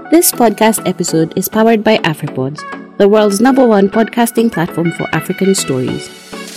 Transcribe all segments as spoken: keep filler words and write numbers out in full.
This podcast episode is powered by AfriPods, the world's number one podcasting platform for African stories.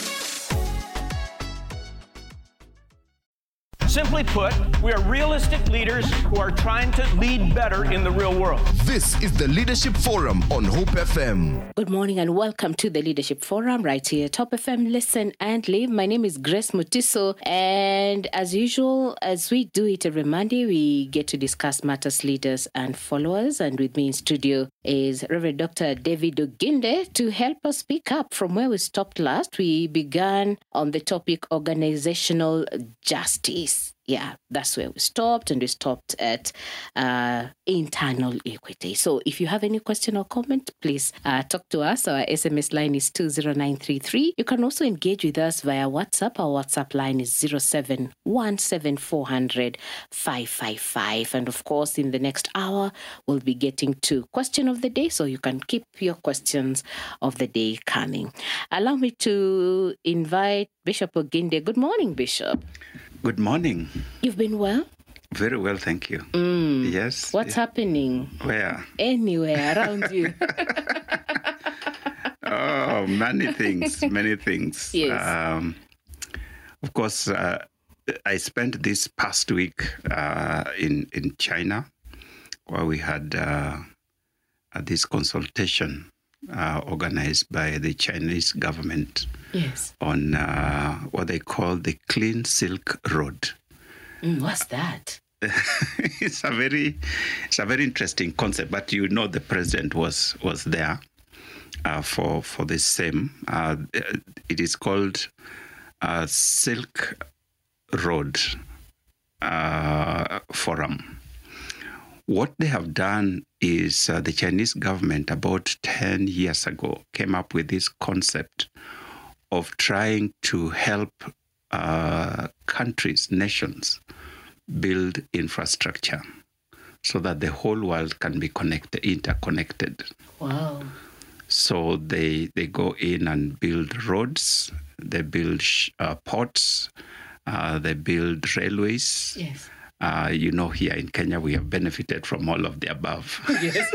Simply put, we are realistic leaders who are trying to lead better in the real world. This is the Leadership Forum on Hope F M. Good morning and welcome to the Leadership Forum right here at Hope F M. Listen and live. My name is Grace Mutiso, and as usual, as we do it every Monday, we get to discuss matters, leaders and followers. And with me in studio is Reverend Doctor David Oginde to help us pick up from where we stopped last. We began on the topic organizational justice. Yeah, that's where we stopped, and we stopped at uh, internal equity. So if you have any question or comment, please uh, talk to us. Our S M S line is two zero nine three three. You can also engage with us via WhatsApp. Our WhatsApp line is zero seven one seven four zero zero five five five. And of course, in the next hour, we'll be getting to question of the day, so you can keep your questions of the day coming. Allow me to invite Bishop Oginde. Good morning, Bishop. Good morning. You've been well? Very well, thank you. Mm. Yes. What's yeah. happening? Where? Anywhere around you. Oh, many things, many things. Yes. Um, of course, uh, I spent this past week uh, in, in China, where we had uh, this consultation uh, organized by the Chinese government. Yes. On uh, what they call the Clean Silk Road. Mm, what's that? it's a very, it's a very interesting concept. But you know, the president was was there uh, for for the same. Uh, it is called uh, Silk Road uh, Forum. What they have done is uh, the Chinese government about ten years ago came up with this concept of trying to help uh, countries, nations, build infrastructure so that the whole world can be connected, interconnected. Wow. So they they go in and build roads, they build sh- uh, ports, uh, they build railways. Yes. Uh, you know, here in Kenya, we have benefited from all of the above. Yes.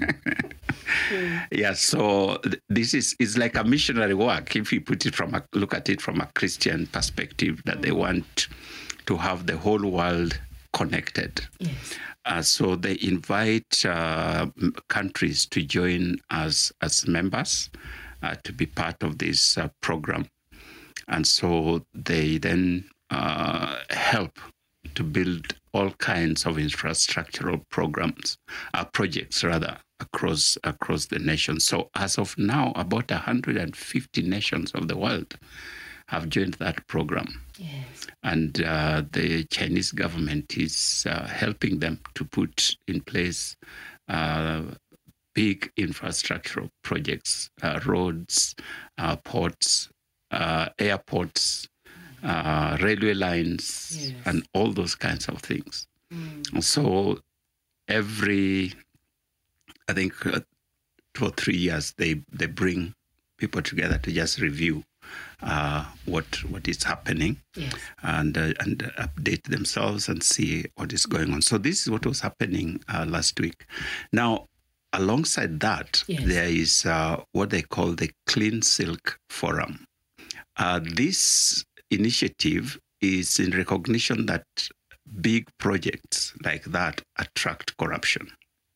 Yeah, so th- this is is like a missionary work. If you put it from a look at it from a Christian perspective, that they want to have the whole world connected. Yes. Uh, so they invite uh, m- countries to join as as members uh, to be part of this uh, program, and so they then uh, help to build all kinds of infrastructural programs, uh, projects rather, across across the nation. So as of now, about one hundred fifty nations of the world have joined that program. Yes. And uh, the Chinese government is uh, helping them to put in place uh, big infrastructural projects, uh, roads, uh, ports, uh, airports, uh, railway lines, Yes. and all those kinds of things. Mm. So every, I think, uh, two or three years, they, they bring people together to just review uh, what what is happening. Yes. and uh, and update themselves and see what is going on. So this is what was happening uh, last week. Now, alongside that, Yes. there is uh, what they call the Clean Silk Forum. Uh, this initiative is in recognition that big projects like that attract corruption.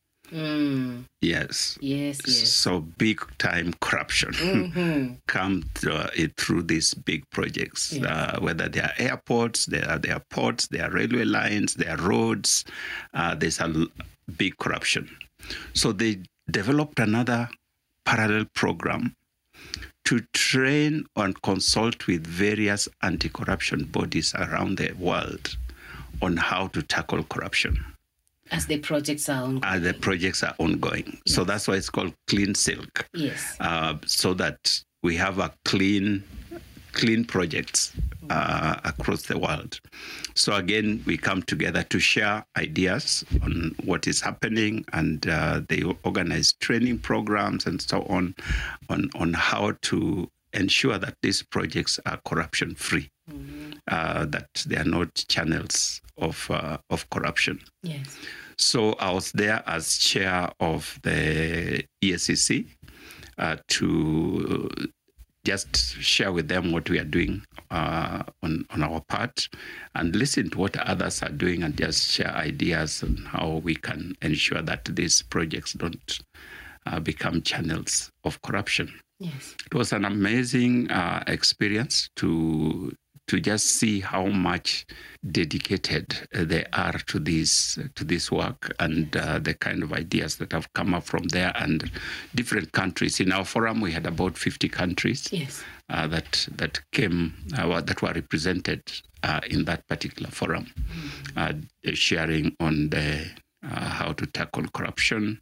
Mm. Yes. Yes, yes. So big time corruption Mm-hmm. come to, uh, it through these big projects, Yes. uh, whether they are airports, they are, they are ports, they are railway lines, they are roads. Uh, there's a l- big corruption. So they developed another parallel program to train and consult with various anti-corruption bodies around the world on how to tackle corruption. As the projects are ongoing. Uh, the projects are ongoing. So Yes. that's why it's called Clean Silk. Yes. Uh, so that we have a clean, clean projects uh, across the world. So again, we come together to share ideas on what is happening, and uh, they organize training programs and so on, on on how to ensure that these projects are corruption-free, mm-hmm. uh, that they are not channels of uh, of corruption. Yes. So I was there as chair of the E S C C uh, to just share with them what we are doing uh, on, on our part and listen to what others are doing and just share ideas on how we can ensure that these projects don't uh, become channels of corruption. Yes. It was an amazing uh, experience to to just see how much dedicated uh, they are to this to this work and uh, the kind of ideas that have come up from there and different countries. In our forum, we had about fifty countries yes. uh, that that came uh, that were represented uh, in that particular forum, mm-hmm. uh, sharing on the uh, how to tackle corruption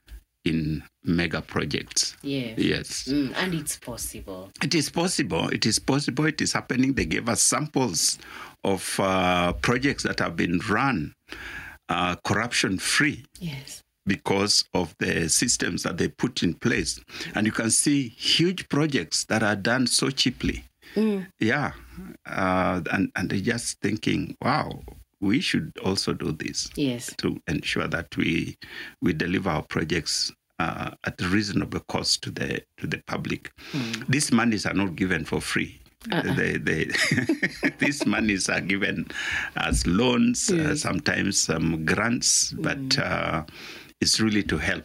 in mega projects. Yes. Yes. Mm, and it's possible. It is possible. It is possible. It is happening. They gave us samples of uh, projects that have been run uh, corruption-free. Yes. Because of the systems that they put in place. And you can see huge projects that are done so cheaply. Mm. Yeah. Uh, and, and they're just thinking, wow, we should also do this. Yes. To ensure that we we deliver our projects uh, at a reasonable cost to the to the public. Mm. These monies are not given for free. Uh-uh. They, they these monies are given as loans, yes. uh, sometimes some um, grants, mm. but uh, it's really to help.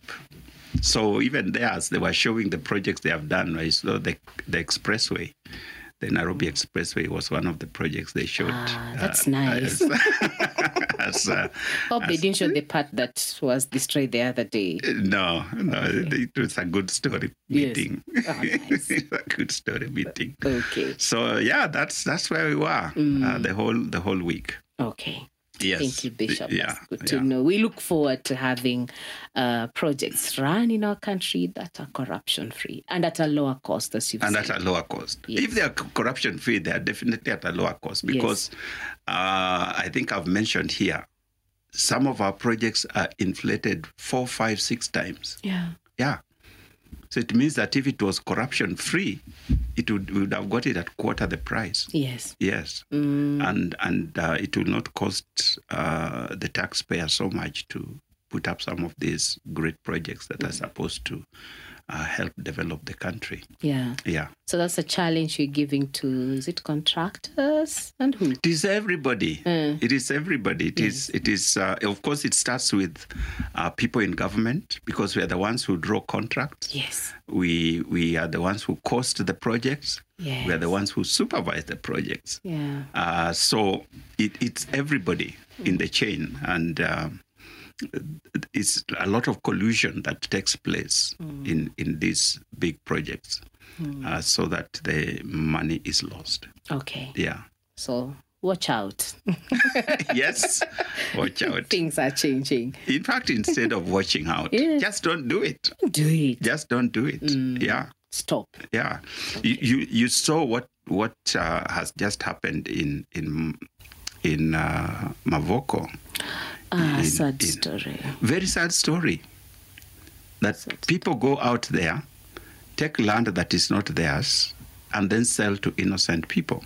So even there, as they were showing the projects they have done, I saw the the expressway. The Nairobi Expressway was one of the projects they showed. Ah, that's uh, nice. As, as, uh, Hope as, they didn't show the part that was destroyed the other day. No, no, okay. It was a good story meeting. Yes. Oh, nice. A good story meeting. Okay. So yeah, that's that's where we were mm. uh, the whole the whole week. Okay. Yes. Thank you, Bishop. Yeah. That's good to yeah. know. We look forward to having uh, projects run in our country that are corruption-free and at a lower cost, as you've and said. And at a lower cost. Yes. If they are corruption-free, they are definitely at a lower cost because yes. uh, I think I've mentioned here, some of our projects are inflated four, five, six times. Yeah. Yeah. So it means that if it was corruption-free, it would, we would have got it at quarter the price. Yes. Yes. Mm. And and uh, it will not cost uh, the taxpayer so much to put up some of these great projects that mm. are supposed to uh, help develop the country. Yeah. Yeah. So that's a challenge you're giving to, is it contractors and who? It is everybody. Mm. It is everybody. It yes. is, It is. Uh, of course, it starts with uh, people in government because we are the ones who draw contracts. Yes. We we are the ones who cost the projects. Yes. We are the ones who supervise the projects. Yeah. Uh, so it, it's everybody mm. in the chain, and um, it's a lot of collusion that takes place mm. in in these big projects, mm. uh, so that the money is lost. Okay. Yeah. So watch out. Yes, watch out. Things are changing. In fact, instead of watching out, yeah. just don't do it. Don't do it. Just don't do it. Mm. Yeah. Stop. Yeah. Okay. You, you you saw what what uh, has just happened in in in uh, Mavoko. Ah, in, sad in, story. Very sad story. That sad people go out there, take land that is not theirs, and then sell to innocent people.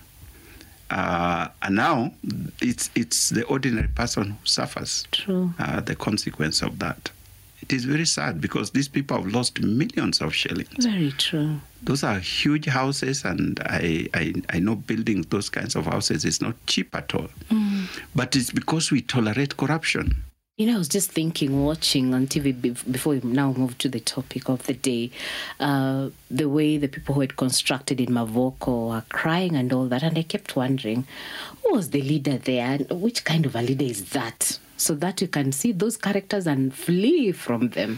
Uh, and now it's it's the ordinary person who suffers True. Uh, the consequence of that. It is very sad because these people have lost millions of shillings. Very true. Those are huge houses, and I, I, I know building those kinds of houses is not cheap at all. Mm. But it's because we tolerate corruption. You know, I was just thinking, watching on T V before we now move to the topic of the day, uh, the way the people who had constructed in Mavoko are crying and all that. And I kept wondering, who was the leader there? And which kind of a leader is that? So that you can see those characters and flee from them.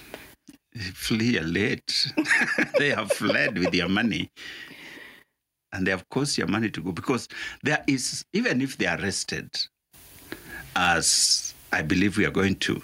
Flee late. They have fled with their money. And they have caused your money to go. Because there is, even if they are arrested, as I believe we are going to,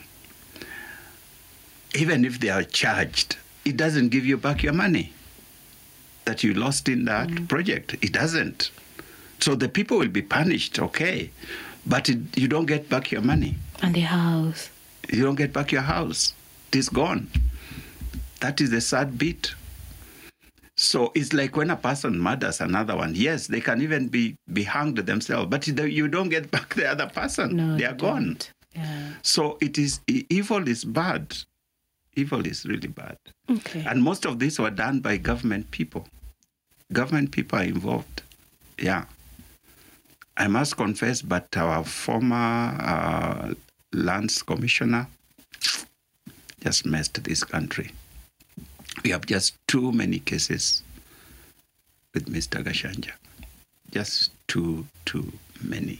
even if they are charged, it doesn't give you back your money that you lost in that mm. project. It doesn't. So the people will be punished, okay, but it, you don't get back your money. And the house. You don't get back your house. It is gone. That is the sad bit. So it's like when a person murders another one, yes, they can even be, be hanged themselves, but you don't get back the other person. No, they are gone. Yeah. So it is, evil is bad. Evil is really bad. Okay. And most of these were done by government people. Government people are involved. Yeah. I must confess, but our former uh, lands commissioner just messed this country. We have just too many cases with Mister Gashanja. Just too, too many.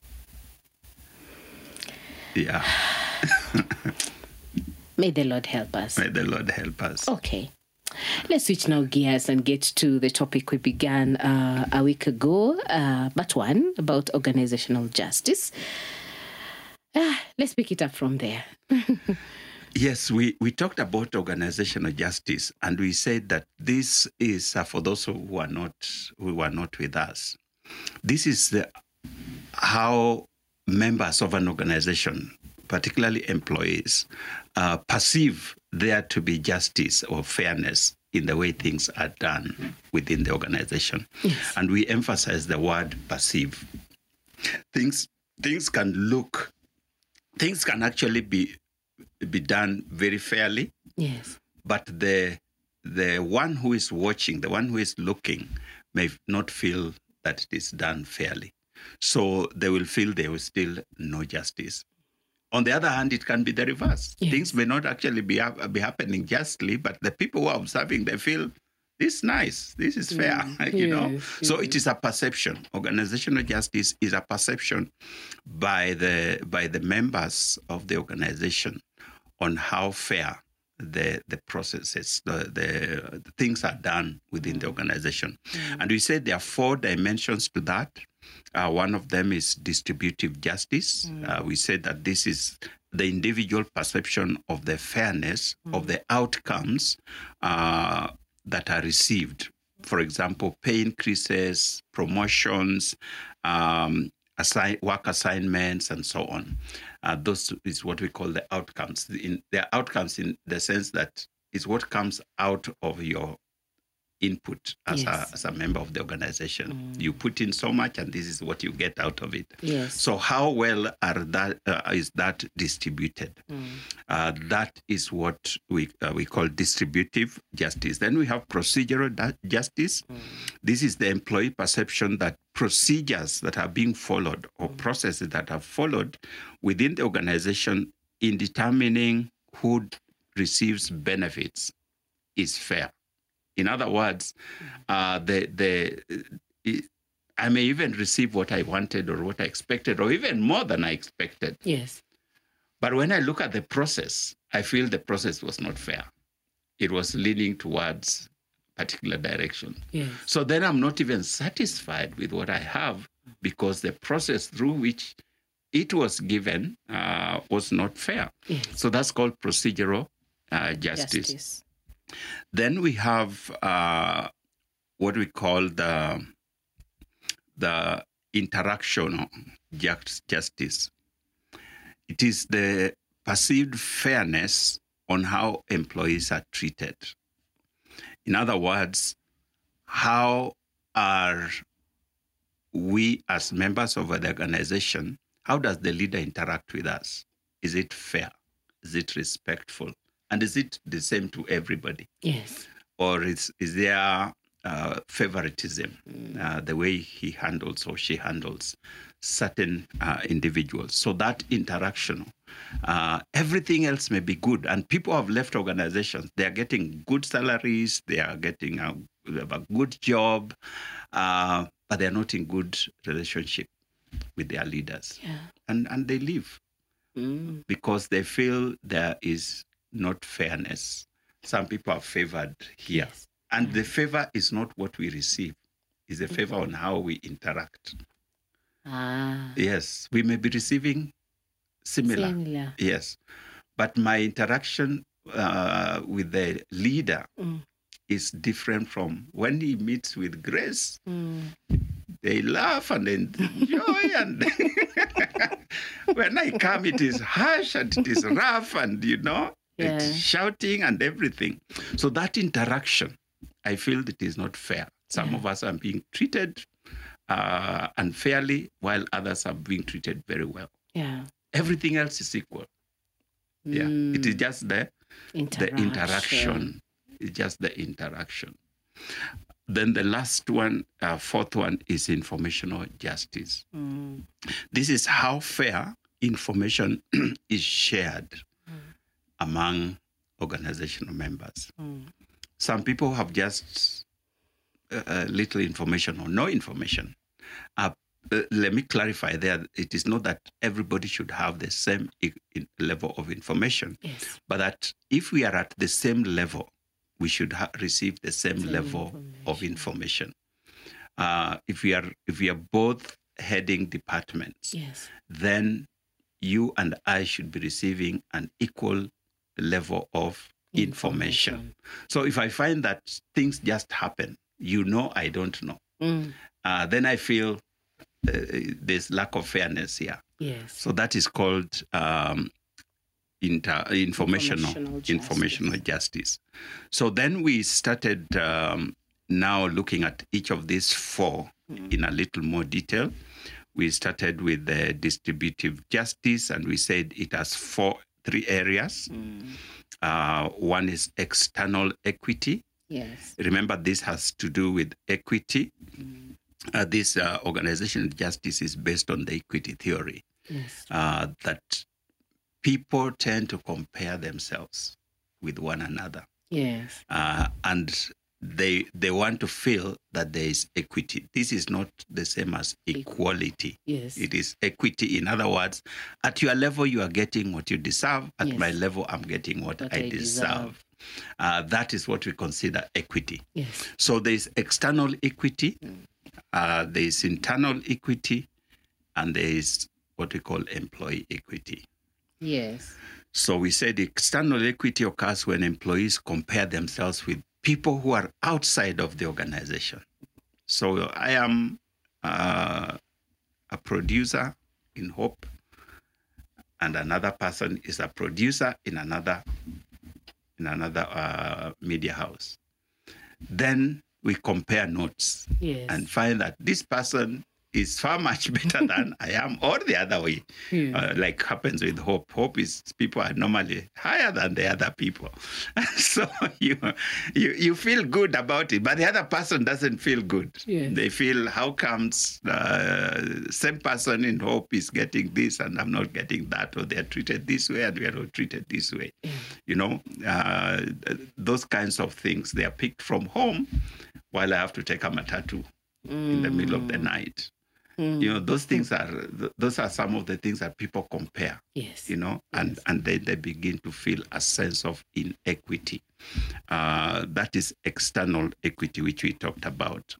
Yeah. May the Lord help us. May the Lord help us. Okay. Let's switch now gears and get to the topic we began uh, a week ago, uh, but one about organizational justice. Ah, let's pick it up from there. Yes, we, we talked about organizational justice, and we said that this is, uh, for those who are not who were not with us, this is the, how members of an organization, particularly employees, uh, perceive there to be justice or fairness in the way things are done within the organization. Yes. And we emphasize the word perceive. Things things can look, things can actually be be done very fairly, Yes. but the the one who is watching, the one who is looking, may not feel that it is done fairly. So they will feel there is still no justice. On the other hand, it can be the reverse. Yes. Things may not actually be, be happening justly, but the people who are observing, they feel, this is nice, this is fair, Mm, you know. yes, So yes. it is a perception. Organizational justice is a perception by the by the members of the organization on how fair the the processes, the, the, the things are done within the organization. Mm. And we said there are four dimensions to that. Uh, one of them is distributive justice. Mm. Uh, we said that this is the individual perception of the fairness Mm. of the outcomes uh, that are received. For example, pay increases, promotions, um, assign, work assignments, and so on. Uh, those is what we call the outcomes. In, the outcomes in the sense that it's what comes out of your input as, Yes. a, as a member of the organization. Mm. You put in so much, and this is what you get out of it. Yes. So how well are that uh, is that distributed? Mm. Uh, that is what we uh, we call distributive justice. Then we have procedural da- justice. Mm. This is the employee perception that procedures that are being followed or Mm. processes that are followed within the organization in determining who receives benefits is fair. In other words, uh, the the it, I may even receive what I wanted or what I expected, or even more than I expected. Yes. But when I look at the process, I feel the process was not fair. It was leaning towards a particular direction. Yes. So then I'm not even satisfied with what I have because the process through which it was given uh, was not fair. Yes. So that's called procedural uh, justice. Justice. Then we have uh, what we call the the interactional justice. It is the perceived fairness on how employees are treated. In other words, how are we as members of the organization, how does the leader interact with us? Is it fair? Is it respectful? And is it the same to everybody? Yes. Or is, is there uh, favoritism, Mm. uh, the way he handles or she handles certain uh, individuals? So that interaction, uh, everything else may be good. And people have left organizations. They are getting good salaries. They are getting a, a good job, uh, but they're not in good relationship with their leaders. Yeah. And, and they leave Mm. because they feel there is not fairness. Some people are favored here. Yes. And the favor is not what we receive. It's a favor on how we interact. Ah. Yes, we may be receiving similar. Similar. Yes. But my interaction uh, with the leader Mm. is different from when he meets with Grace. Mm. They laugh and enjoy. And when I come, it is harsh and it is rough and, you know, Yeah. it's shouting and everything. So that interaction, I feel it is not fair. Some Yeah. of us are being treated uh, unfairly, while others are being treated very well. Yeah. Everything else is equal. Yeah, it is just the Interaction. the interaction. It's just the interaction. Then the last one, uh, fourth one, is informational justice. Mm. This is how fair information is shared among organizational members. Mm. Some people have just uh, little information or no information. Uh, uh, let me clarify there. It is not that everybody should have the same i- in- level of information, Yes. but that if we are at the same level, we should ha- receive the same, Same level of information. Uh, if we are if we are both heading departments, Yes. then you and I should be receiving an equal level of information. So if I find that things just happen, you know, I don't know, Mm. uh, then I feel uh, there's lack of fairness here. Yes. So that is called um, inter- informational Informational informational justice. justice. So then we started um, now looking at each of these four in a little more detail. We started with the distributive justice, and we said it has four, three areas. Uh, one is external equity. Yes. Remember, this has to do with equity. Uh, this uh, organizational justice is based on the equity theory, Yes. uh, that people tend to compare themselves with one another. Yes. Uh, and they they want to feel that there is equity. This is not the same as equality. Yes. It is equity. In other words, at your level, you are getting what you deserve. At Yes. my level, I'm getting what, What I, I deserve. deserve. Uh, that is what we consider equity. Yes. So there is external equity, uh, there is internal equity, and there is what we call employee equity. Yes. So we said external equity occurs when employees compare themselves with people who are outside of the organization. So I am uh, a producer in Hope, and another person is a producer in another in another uh, media house. Then we compare notes Yes. and find that this person is far much better than I am, or the other way, Yeah. uh, like happens with Hope. Hope is people are normally higher than the other people. So you, you you feel good about it, but the other person doesn't feel good. Yes. They feel, how comes uh, same person in Hope is getting this and I'm not getting that, or they're treated this way and we are not treated this way. You know, uh, those kinds of things, they are picked from home while I have to take a matatu in the middle of the night. You know, those things are th- those are some of the things that people compare. Yes. You know, and Yes. and then they begin to feel a sense of inequity. Uh, that is external equity, which we talked about.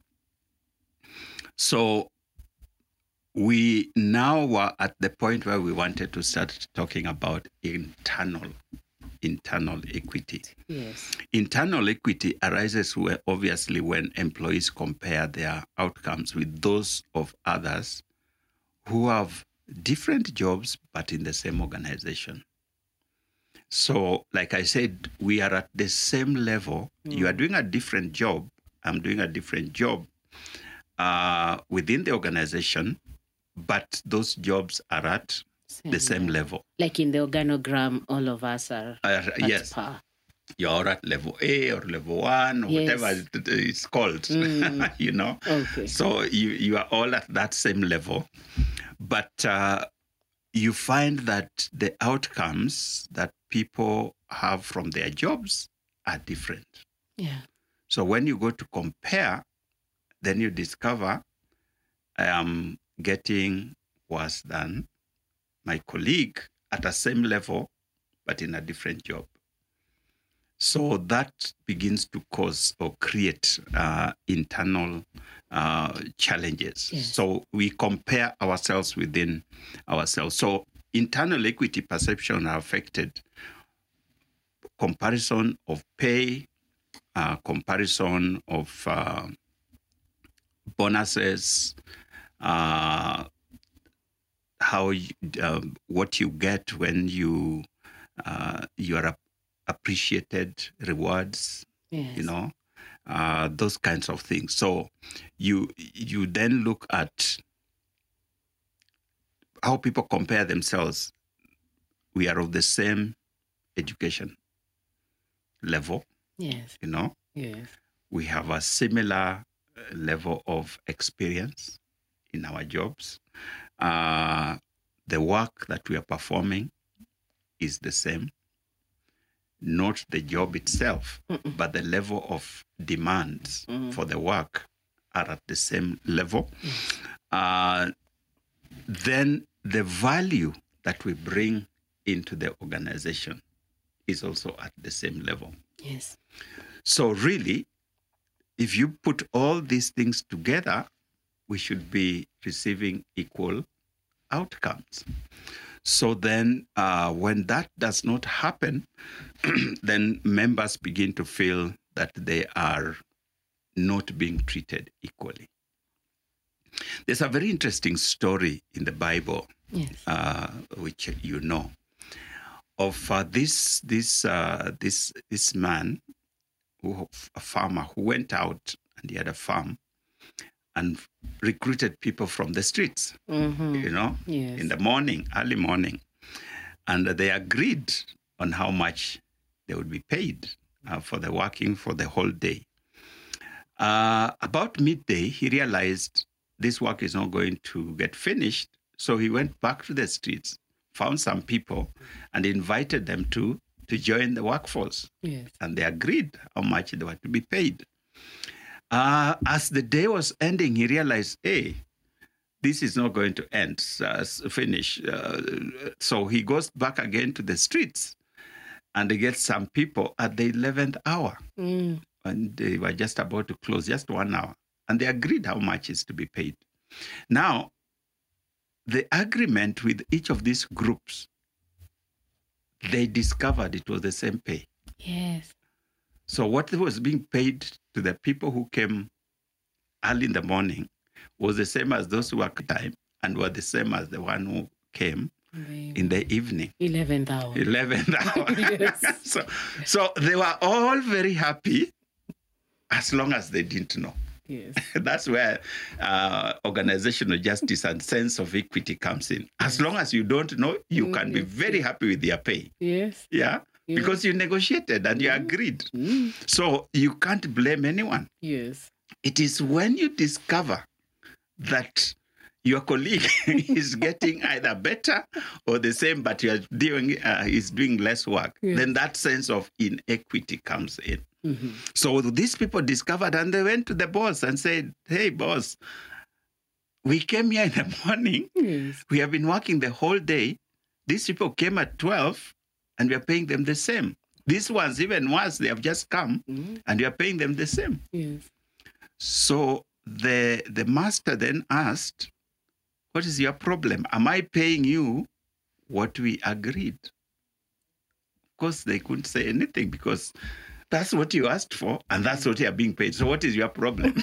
So we now were at the point where we wanted to start talking about internal internal equity. Yes. Internal equity arises where, obviously, when employees compare their outcomes with those of others who have different jobs but in the same organization. So, like I said, we are at the same level. You are doing a different job. I'm doing a different job uh, within the organization, but those jobs are at the same level. Like in the organogram, all of us are Uh, at yes. par. You're at level A or level one or Yes. whatever it- it's called, you know. Okay. So you, you are all at that same level. But uh, you find that the outcomes that people have from their jobs are different. Yeah. So when you go to compare, then you discover I am getting worse than my colleague at the same level, but in a different job. So that begins to cause or create uh, internal uh, challenges. Yes. So we compare ourselves within ourselves. So internal equity perception are affected. Comparison of pay, uh, comparison of uh, bonuses, uh, how you, um, what you get when you uh, you are ap- appreciated, rewards, Yes. you know, uh, those kinds of things. So you you then look at how people compare themselves. We are of the same education level, Yes. you know. Yes. We have a similar uh, level of experience in our jobs. Uh, the work that we are performing is the same. Not the job itself, Mm-mm. but the level of demands mm. for the work are at the same level. Yes. Uh, then the value that we bring into the organization is also at the same level. Yes. So really, if you put all these things together, we should be receiving equal outcomes. So then uh, when that does not happen, then members begin to feel that they are not being treated equally. There's a very interesting story in the Bible, yes. uh, which you know, of uh, this this uh, this this man, who, a farmer who went out and he had a farm and recruited people from the streets, mm-hmm. you know, yes. in the morning, early morning. And they agreed on how much they would be paid uh, for the working for the whole day. Uh, about midday, he realized this work is not going to get finished. So he went back to the streets, found some people, and invited them to, to join the workforce. Yes. And they agreed how much they were to be paid. Uh, as the day was ending, he realized, hey, this is not going to end, uh, finish. Uh, so he goes back again to the streets and they get some people at the eleventh hour. Mm. And they were just about to close, just one hour. And they agreed how much is to be paid. Now, the agreement with each of these groups, they discovered it was the same pay. Yes. So what was being paid to the people who came early in the morning was the same as those who worked time and were the same as the one who came Maybe. in the evening. eleventh hour. eleventh hour. Yes. so, so they were all very happy as long as they didn't know. Yes. That's where uh, organizational justice and sense of equity comes in. As yes. long as you don't know, you mm, can be very happy with their pay. Yes. Yeah. Yes. Because you negotiated and you mm. agreed. Mm. So you can't blame anyone. Yes. It is when you discover that your colleague is getting either better or the same, but you are doing uh, is doing less work, yes. then that sense of inequity comes in. Mm-hmm. So these people discovered and they went to the boss and said, hey, boss, we came here in the morning. Yes. We have been working the whole day. These people came at twelve and we are paying them the same. These ones, even worse, they have just come mm-hmm. and we are paying them the same. Yes. So the the master then asked, what is your problem? Am I paying you what we agreed? Of course, they couldn't say anything because that's what you asked for and that's what you are being paid. So what is your problem?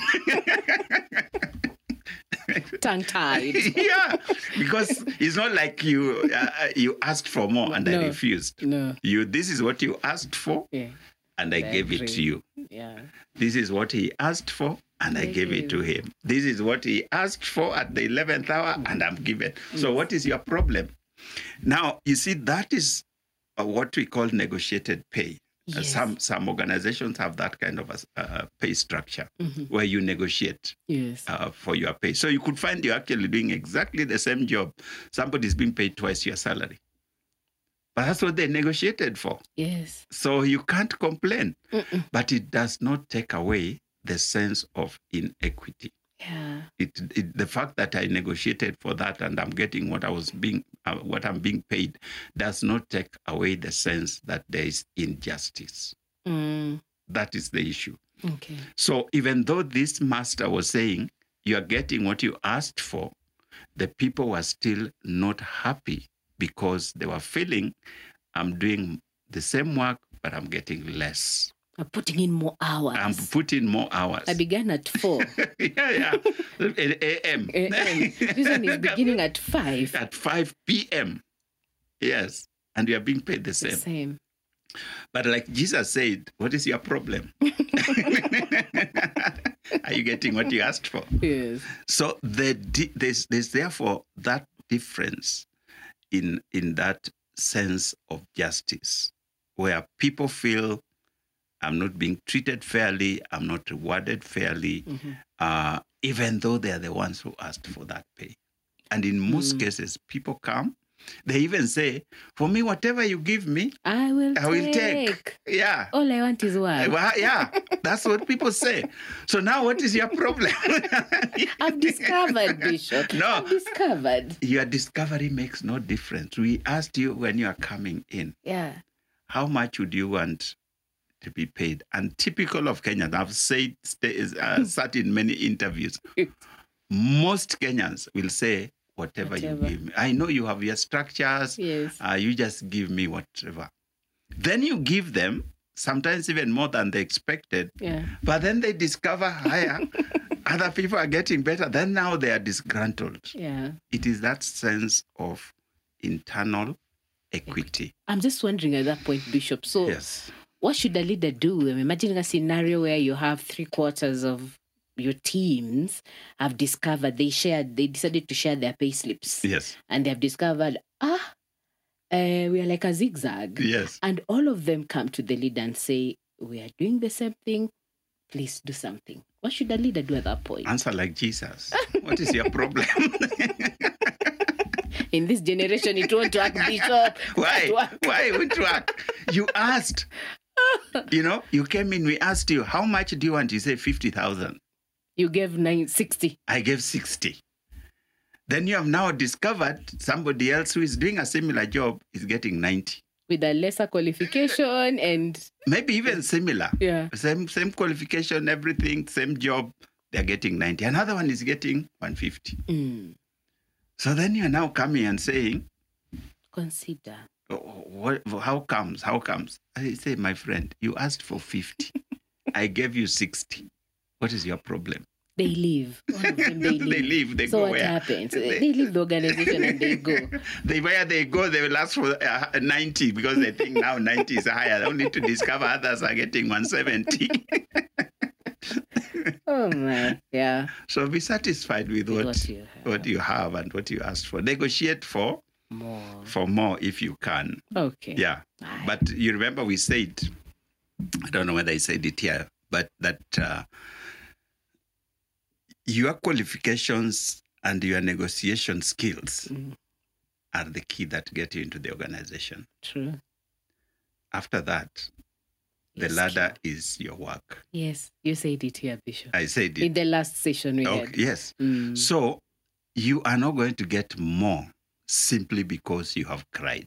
Tongue-tied. Yeah, because it's not like you uh, you asked for more and no, I refused. No. You, this is what you asked for yeah. and I they gave agree. it to you. Yeah. This is what he asked for and I gave it to him. This is what he asked for at the eleventh hour and I'm given. Yes. So what is your problem? Now, you see, that is uh, what we call negotiated pay. Yes. Uh, some some organizations have that kind of a uh, pay structure mm-hmm. where you negotiate yes. uh, for your pay. So you could find you're actually doing exactly the same job. Somebody's being paid twice your salary. But that's what they negotiated for. Yes. So you can't complain. Mm-mm. But it does not take away the sense of inequity. Yeah. It, it the fact that I negotiated for that and I'm getting what I was being uh, what I'm being paid does not take away the sense that there is injustice. Mm. That is the issue. Okay. So even though this master was saying you are getting what you asked for, the people were still not happy because they were feeling I'm doing the same work but I'm getting less. I'm putting in more hours. I'm putting more hours. I began at four. yeah, yeah. A M. A M. This one is beginning at five. At five p.m. Yes. And we are being paid the same. The same. But like Jesus said, what is your problem? Are you getting what you asked for? Yes. So the, there's, there's therefore that difference in, in that sense of justice, where people feel I'm not being treated fairly, I'm not rewarded fairly, mm-hmm. uh, even though they are the ones who asked for that pay. And in most mm. cases, people come, they even say, for me, whatever you give me, I will I will take. take. Yeah. All I want is work. Well, yeah, that's what people say. So now what is your problem? I've discovered, Bishop. No. I've discovered. Your discovery makes no difference. We asked you when you are coming in, yeah, how much would you want to be paid? And typical of Kenyans, I've said, uh, sat in many interviews, most Kenyans will say, whatever, whatever you give me. I know you have your structures. Yes. Uh, you just give me whatever. Then you give them, sometimes even more than they expected. Yeah. But then they discover higher. Other people are getting better. Then now they are disgruntled. Yeah. It is that sense of internal equity. I'm just wondering at that point, Bishop. So yes. What should a leader do? I'm imagining a scenario where you have three quarters of your teams have discovered they shared, they decided to share their pay slips. Yes. And they have discovered, ah, uh, we are like a zigzag. Yes. And all of them come to the leader and say, we are doing the same thing. Please do something. What should a leader do at that point? Answer like Jesus. What is your problem? In this generation, it won't work, Bishop. Why? Work. Why it won't work? You asked. You know, you came in, we asked you, how much do you want? You say fifty thousand. You gave nine, sixty. I gave sixty. Then you have now discovered somebody else who is doing a similar job is getting ninety. With a lesser qualification and... Maybe even similar. Yeah. Same same qualification, everything, same job, they're getting ninety. Another one is getting one hundred fifty. Mm. So then you're now coming and saying... Consider. Oh, what, how comes? How comes? I say, my friend, you asked for fifty. I gave you sixty. What is your problem? They leave. All of them, they leave. They leave. They so go what where? happens? They, they leave the organization and they go. They where they go, they will ask for uh, ninety because they think now ninety is higher. Only to discover others are getting one hundred seventy. Oh my, yeah. So be satisfied with what what you have. what you have and what you asked for. Negotiate for more. For more if you can. Okay. Yeah. Aye. But you remember we said, I don't know whether I said it here, but that uh, your qualifications and your negotiation skills mm. are the key that get you into the organization. True. After that, the Yes, ladder true. is your work. Yes, you said it here, Bishop. I said it. In the last session we Okay, had. yes. Mm. So you are not going to get more simply because you have cried.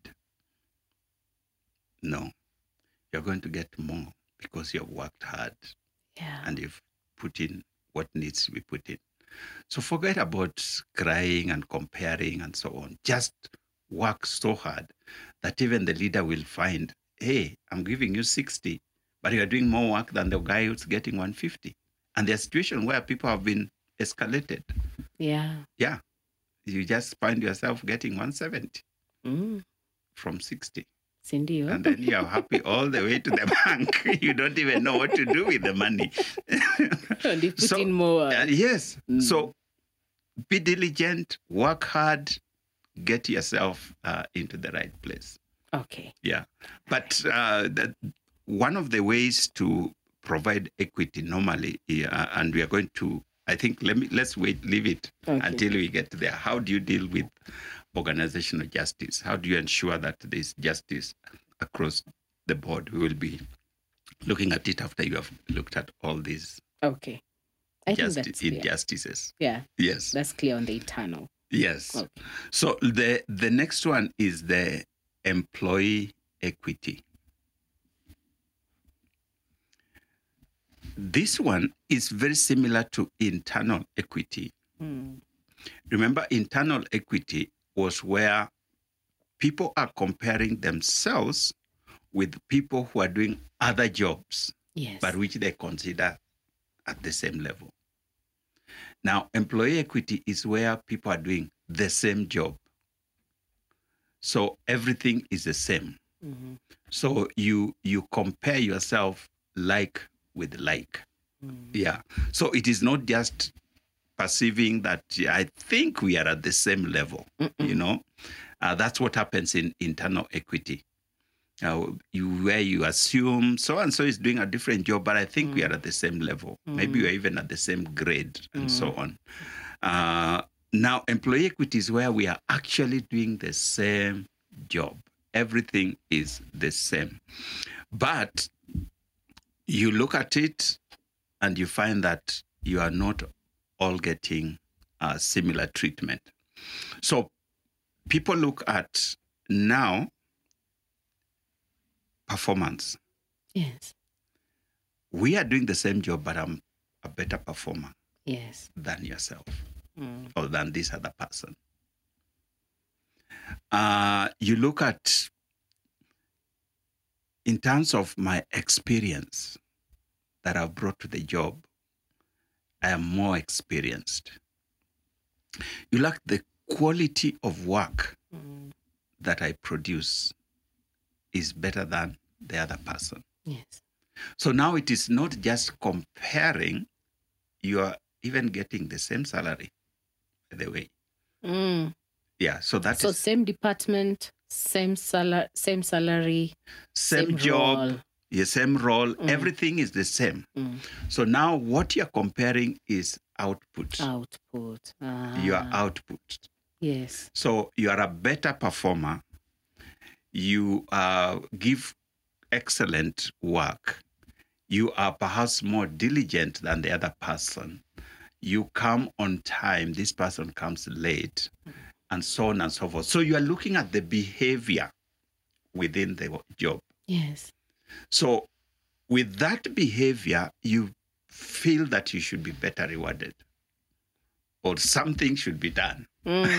No. You're going to get more because you have worked hard Yeah. and you've put in what needs to be put in. So forget about crying and comparing and so on. Just work so hard that even the leader will find, hey, I'm giving you sixty, but you're doing more work than the guy who's getting one hundred fifty. And there's a situation where people have been escalated. Yeah. Yeah. You just find yourself getting one hundred seventy Mm. from sixty. Cindy, oh. And then you're happy all the way to the bank. You don't even know what to do with the money. And you put So, in more. Uh, yes. Mm. So be diligent, work hard, get yourself uh, into the right place. Okay. Yeah. But uh, that one of the ways to provide equity normally, uh, and we are going to, I think, let me, let's wait, leave it Okay. until we get there. How do you deal with organizational justice? How do you ensure that there's justice across the board? We will be looking at it after you have looked at all these Okay. I think justi- that's clear. injustices. Yeah. Yes. That's clear on the internal. Yes. Okay. So the the next one is the employee equity. This one is very similar to internal equity. Mm. Remember, internal equity was where people are comparing themselves with people who are doing other jobs, Yes. but which they consider at the same level. Now, employee equity is where people are doing the same job. So everything is the same. Mm-hmm. So you you compare yourself like with like. Mm. Yeah. So it is not just perceiving that yeah, I think we are at the same level. Mm-mm. You know, uh, that's what happens in internal equity. Uh, you where you assume so and so is doing a different job, but I think we are at the same level. Maybe we are even at the same grade, and so on. Uh, now, employee equity is where we are actually doing the same job. Everything is the same, but you look at it and you find that you are not all getting uh, similar treatment. So people look at now performance. Yes. We are doing the same job, but I'm a better performer Yes. than yourself Mm. or than this other person. Uh, you look at, in terms of my experience that I've brought to the job, I am more experienced. You look at the quality of work Mm. that I produce is better than the other person. Yes. So now it is not just comparing, you are even getting the same salary, by the way. Mm. Yeah, so that So is same department, same salary, same salary, same, same job, role. yeah, same role, everything is the same. Mm. So now what you're comparing is output, Output. Ah. your output. Yes. So you are a better performer. You uh, give excellent work. You are perhaps more diligent than the other person. You come on time. This person comes late, and so on and so forth. So you are looking at the behavior within the job. Yes. So with that behavior, you feel that you should be better rewarded or something should be done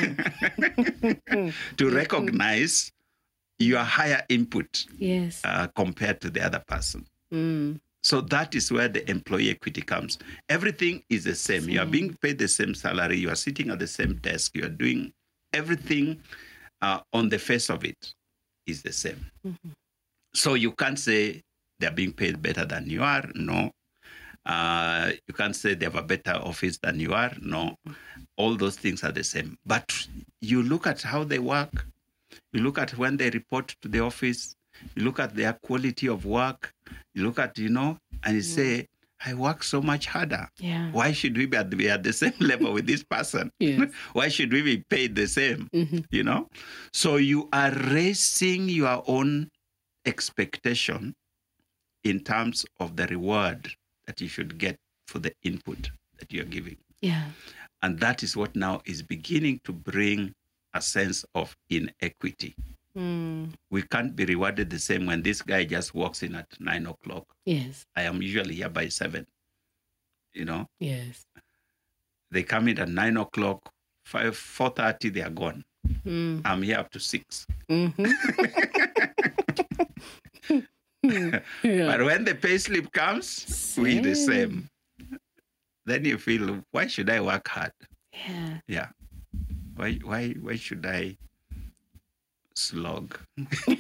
Mm. to recognize your higher input Yes. uh, compared to the other person. Mm. So that is where the employee equity comes. Everything is the same. You are being paid the same salary. You are sitting at the same desk. You are doing everything uh, on the face of it is the same. Mm-hmm. So you can't say they're being paid better than you are. No. Uh, you can't say they have a better office than you are. No. All those things are the same. But you look at how they work. You look at when they report to the office. You look at their quality of work. You look at, you know, and you say, I work so much harder. Yeah. Why should we be at, be at the same level with this person? Yes. Why should we be paid the same? Mm-hmm. You know? So you are raising your own expectation in terms of the reward that you should get for the input that you're giving. Yeah. And that is what now is beginning to bring a sense of inequity. Mm. We can't be rewarded the same when this guy just walks in at nine o'clock. Yes. I am usually here by seven. You know, Yes. they come in at nine o'clock, five, four thirty, they are gone. Mm. I'm here up to six. Mm-hmm. Yeah. But when the pay slip comes, we the same. Then you feel, why should I work hard? Yeah. Yeah. Why why why should I slog?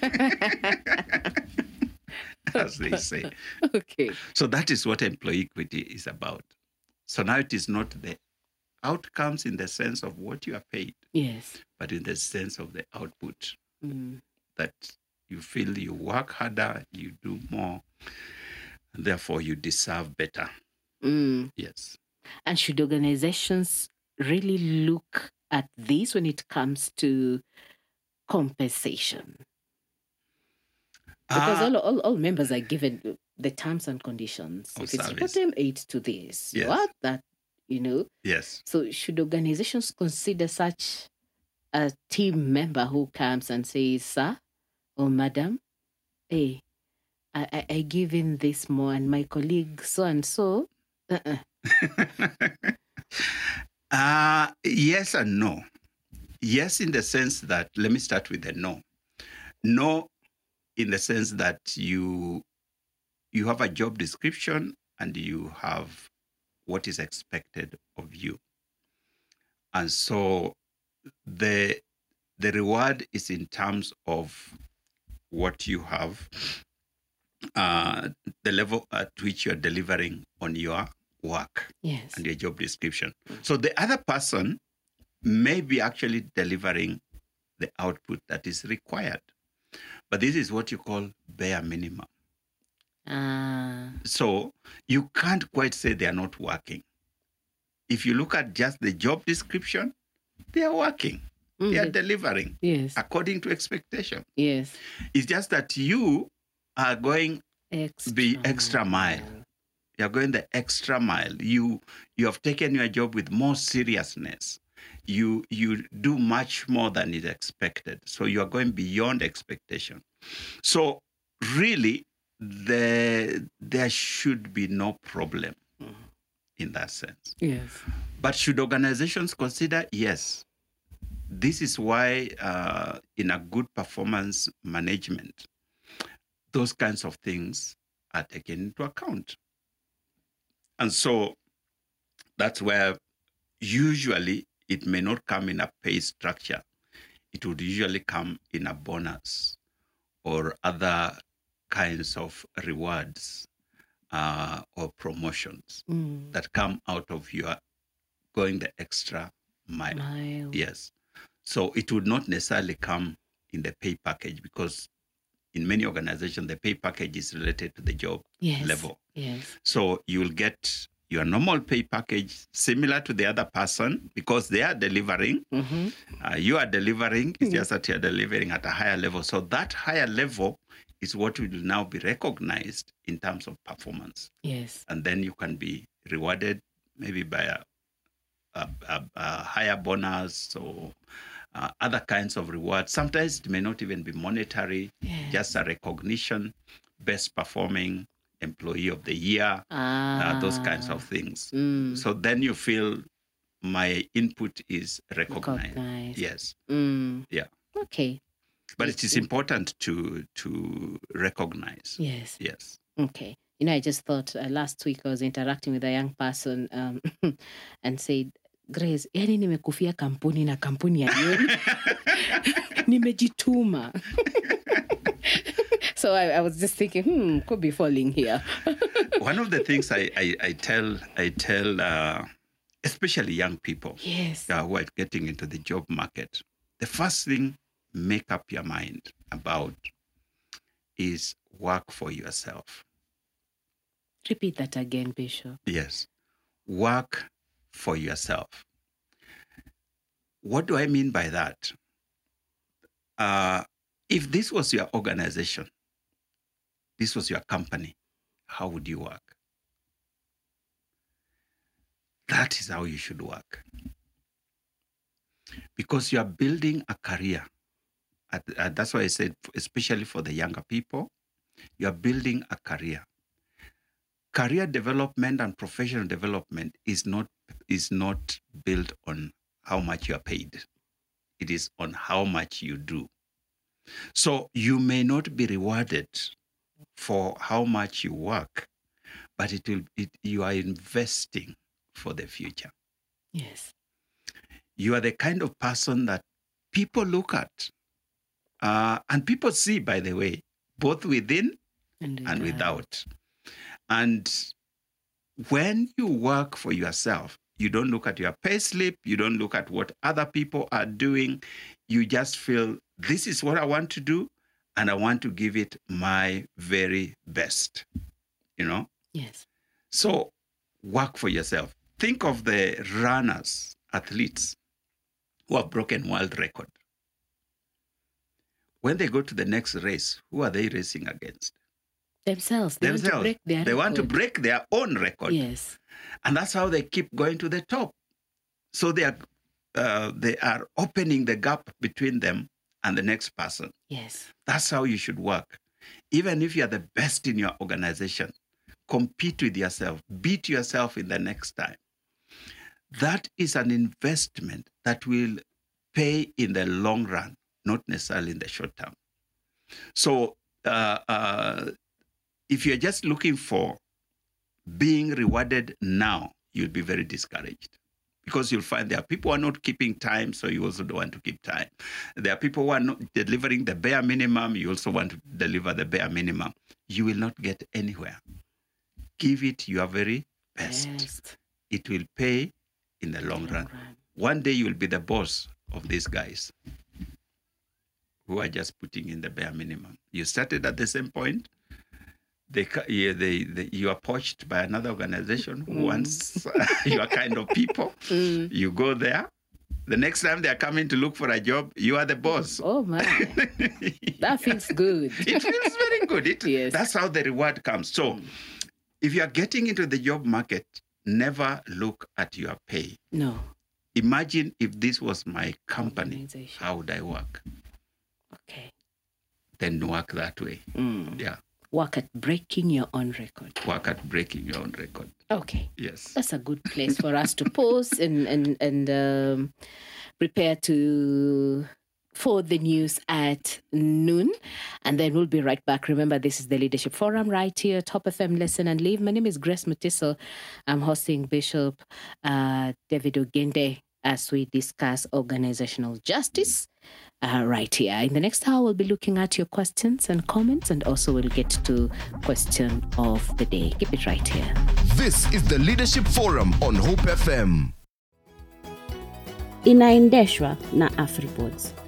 As they say. Okay. So that is what employee equity is about. So now it is not the outcomes in the sense of what you are paid, Yes. but in the sense of the output, Mm. that you feel you work harder, you do more, and therefore you deserve better. Mm. Yes. And should organizations really look at this when it comes to compensation? Because Ah, all, all, all members are given the terms and conditions. Of If it's service. bottom eight to this, Yes. what that, you know. yes. So should organizations consider such a team member who comes and says, sir or madam, hey, I, I, I give in this more and my colleague so and so. Uh-uh. Uh, yes and no. Yes, in the sense that, let me start with the no. No, in the sense that you you have a job description and you have what is expected of you. And so the the reward is in terms of what you have, uh, the level at which you're delivering on your work Yes. and your job description. So the other person may be actually delivering the output that is required. But this is what you call bare minimum. Ah. So you can't quite say they are not working. If you look at just the job description, they are working. Mm, They are yes. delivering Yes. according to expectation. Yes. It's just that you are going Extra. the extra mile. You're going the extra mile. You you have taken your job with more seriousness. You you do much more than is expected. So you are going beyond expectation. So really, the, there should be no problem in that sense. Yes. But should organizations consider? Yes. This is why uh, in a good performance management, those kinds of things are taken into account. And so that's where usually it may not come in a pay structure. It would usually come in a bonus or other kinds of rewards uh, or promotions Mm. that come out of your going the extra mile. Mile. Yes. So it would not necessarily come in the pay package because in many organizations, the pay package is related to the job Yes. level. Yes. So you will get your normal pay package similar to the other person because they are delivering. Mm-hmm. Uh, you are delivering. It's just that you're delivering at a higher level. So that higher level is what will now be recognized in terms of performance. Yes. And then you can be rewarded maybe by a, a, a, a higher bonus or uh, other kinds of rewards. Sometimes it may not even be monetary, Yes. just a recognition, best performing employee of the year, Ah. uh, those kinds of things. Mm. So then you feel my input is recognized. Recognized. Yes. Mm. Yeah. Okay. But it is important to to recognize. Yes. Yes. Okay. You know, I just thought uh, last week I was interacting with a young person um, and said, Grace, yani nimekufia kampuni na kampuni ya yenu. Nimejituma. So I, I was just thinking, hmm, could be falling here. One of the things I, I, I tell, I tell uh, especially young people Yes. uh, who are getting into the job market, the first thing, make up your mind about is work for yourself. Repeat that again, Bishop. Yes. Work for yourself. What do I mean by that? Uh, if this was your organization, this was your company, how would you work? That is how you should work. Because you are building a career. At, uh, that's why I said, especially for the younger people, you are building a career. Career development and professional development is not is not built on how much you are paid. It is on how much you do. So you may not be rewarded for how much you work, but it will it, you are investing for the future. Yes. You are the kind of person that people look at uh, and people see, by the way, both within And, and without. without. And when you work for yourself, you don't look at your pay slip, you don't look at what other people are doing. You just feel, this is what I want to do, and I want to give it my very best, you know? Yes. So work for yourself. Think of the runners, athletes who have broken world record. When they go to the next race, who are they racing against? Themselves. They Themselves. want to break their They want to record. break their own record. Yes. And that's how they keep going to the top. So they are, uh, they are opening the gap between them and the next person. Yes. That's how you should work. Even if you're the best in your organization, compete with yourself, beat yourself in the next time. That is an investment that will pay in the long run, not necessarily in the short term. So uh, uh, if you're just looking for being rewarded now, you'll be very discouraged Because you'll find there are people who are not keeping time, so you also don't want to keep time. There are people who are not delivering the bare minimum, you also want to deliver the bare minimum. You will not get anywhere. Give it your very best. best. It will pay in the long, long run. run. One day you will be the boss of these guys who are just putting in the bare minimum. You started at the same point. They, yeah, they, they, you are poached by another organization who mm. wants your kind of people. Mm. You go there. The next time they are coming to look for a job, you are the boss. Oh, man. That feels good. It feels very good. It, yes. That's how the reward comes. So mm. if you are getting into the job market, never look at your pay. No. Imagine if this was my company, how would I work? Okay. Then work that way. Mm. Yeah. Work at breaking your own record. Work at breaking your own record. Okay. Yes. That's a good place for us to pause and and and um, prepare to for the news at noon, and then we'll be right back. Remember, this is the Leadership Forum right here, Top F M. Listen and Leave. My name is Grace Mutiso. I'm hosting Bishop uh, David Ogende as we discuss organizational justice. Uh, right here. In the next hour, we'll be looking at your questions and comments, and also we'll get to question of the day. Keep it right here. This is the Leadership Forum on Hope F M. Inaendeshwa na AfriBoards.